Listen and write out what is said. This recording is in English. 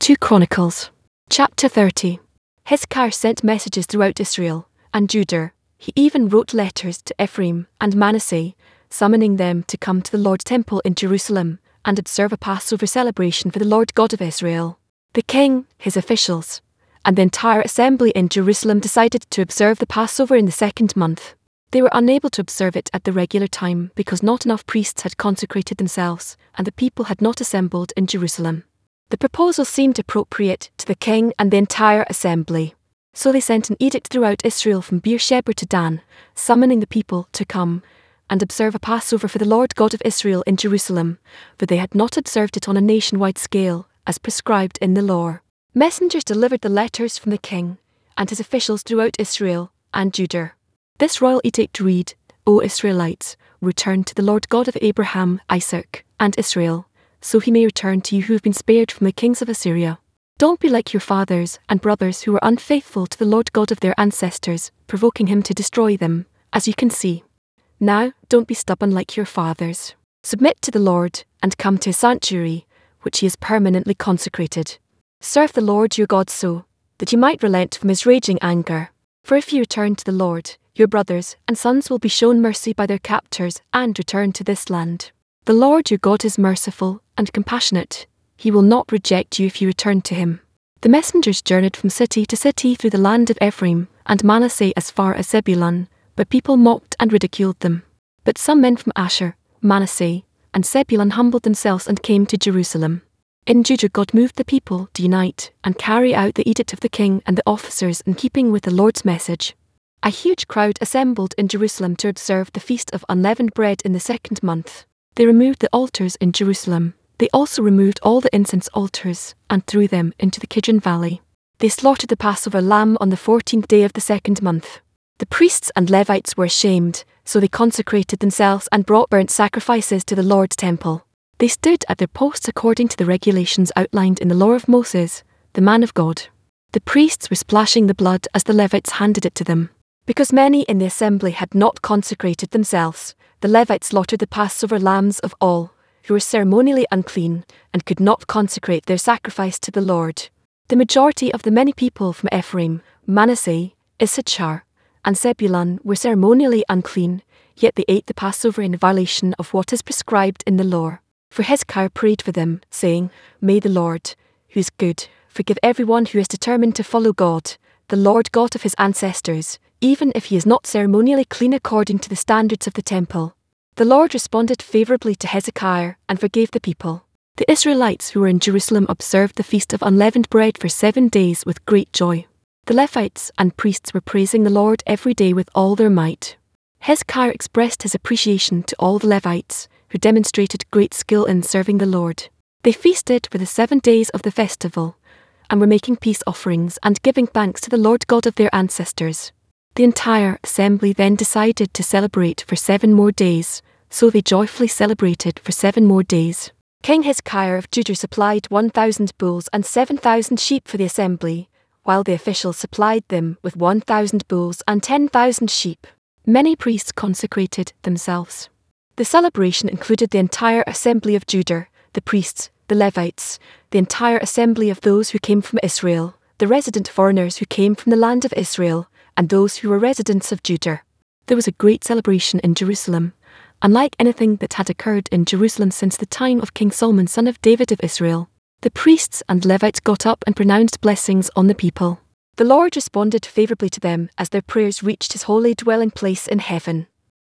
2 Chronicles. Chapter 30. Hezekiah sent messages throughout Israel and Judah. He even wrote letters to Ephraim and Manasseh, summoning them to come to the Lord's temple in Jerusalem and observe a Passover celebration for the Lord God of Israel. The king, his officials, and the entire assembly in Jerusalem decided to observe the Passover in the 2nd month. They were unable to observe it at the regular time because not enough priests had consecrated themselves and the people had not assembled in Jerusalem. The proposal seemed appropriate to the king and the entire assembly. So they sent an edict throughout Israel from Beersheba to Dan, summoning the people to come and observe a Passover for the Lord God of Israel in Jerusalem, for they had not observed it on a nationwide scale, as prescribed in the law. Messengers delivered the letters from the king and his officials throughout Israel and Judah. This royal edict read, O Israelites, return to the Lord God of Abraham, Isaac, and Israel, so he may return to you who have been spared from the kings of Assyria. Don't be like your fathers and brothers who were unfaithful to the Lord God of their ancestors, provoking him to destroy them, as you can see. Now, don't be stubborn like your fathers. Submit to the Lord and come to his sanctuary, which he has permanently consecrated. Serve the Lord your God so that you might relent from his raging anger. For if you return to the Lord, your brothers and sons will be shown mercy by their captors and return to this land. The Lord your God is merciful and compassionate. He will not reject you if you return to him. The messengers journeyed from city to city through the land of Ephraim and Manasseh as far as Zebulun, but people mocked and ridiculed them. But some men from Asher, Manasseh, and Zebulun humbled themselves and came to Jerusalem. In Judah God moved the people to unite and carry out the edict of the king and the officers in keeping with the Lord's message. A huge crowd assembled in Jerusalem to observe the Feast of Unleavened Bread in the 2nd month. They removed the altars in Jerusalem. They also removed all the incense altars and threw them into the Kidron Valley. They slaughtered the Passover lamb on the 14th day of the 2nd month. The priests and Levites were ashamed, so they consecrated themselves and brought burnt sacrifices to the Lord's temple. They stood at their posts according to the regulations outlined in the law of Moses, the man of God. The priests were splashing the blood as the Levites handed it to them. Because many in the assembly had not consecrated themselves, the Levites slaughtered the Passover lambs of all who were ceremonially unclean and could not consecrate their sacrifice to the Lord. The majority of the many people from Ephraim, Manasseh, Issachar, and Zebulun were ceremonially unclean, yet they ate the Passover in violation of what is prescribed in the law. For Hezekiah prayed for them, saying, May the Lord, who is good, forgive everyone who is determined to follow God, the Lord God of his ancestors, even if he is not ceremonially clean according to the standards of the temple. The Lord responded favorably to Hezekiah and forgave the people. The Israelites who were in Jerusalem observed the Feast of Unleavened Bread for 7 days with great joy. The Levites and priests were praising the Lord every day with all their might. Hezekiah expressed his appreciation to all the Levites, who demonstrated great skill in serving the Lord. They feasted for the 7 days of the festival, and were making peace offerings and giving thanks to the Lord God of their ancestors. The entire assembly then decided to celebrate for 7 more days, so they joyfully celebrated for 7 more days. King Hezekiah of Judah supplied 1,000 bulls and 7,000 sheep for the assembly, while the officials supplied them with 1,000 bulls and 10,000 sheep. Many priests consecrated themselves. The celebration included the entire assembly of Judah, the priests, the Levites, the entire assembly of those who came from Israel, the resident foreigners who came from the land of Israel, and those who were residents of Judah. There was a great celebration in Jerusalem, unlike anything that had occurred in Jerusalem since the time of King Solomon son of David of Israel. The priests and Levites got up and pronounced blessings on the people. The Lord responded favorably to them as their prayers reached his holy dwelling place in heaven.